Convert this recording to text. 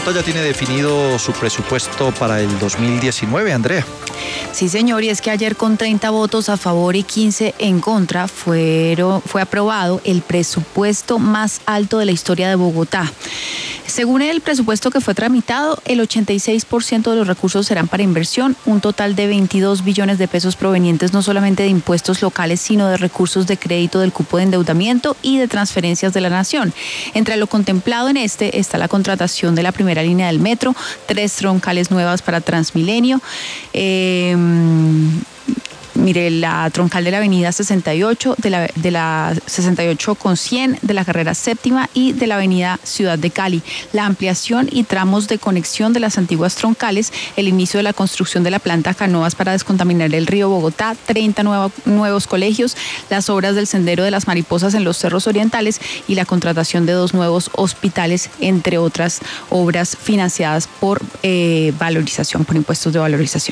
Bogotá ya tiene definido su presupuesto para el 2019, Andrea. Sí, señor, y es que ayer con 30 votos a favor y 15 en contra fue aprobado el presupuesto más alto de la historia de Bogotá. Según el presupuesto que fue tramitado, el 86% de los recursos serán para inversión, un total de 22 billones de pesos provenientes no solamente de impuestos locales, sino de recursos de crédito del cupo de endeudamiento y de transferencias de la nación. Entre lo contemplado en este está la contratación de la primera línea del metro, 3 troncales nuevas para Transmilenio, mire, la troncal de la avenida 68, de la 68 con 100, de la carrera séptima y de la avenida Ciudad de Cali. La ampliación y tramos de conexión de las antiguas troncales, el inicio de la construcción de la planta Canoas para descontaminar el río Bogotá, 30 nuevos colegios, las obras del sendero de las mariposas en los cerros orientales y la contratación de 2 nuevos hospitales, entre otras obras financiadas por valorización, por impuestos de valorización.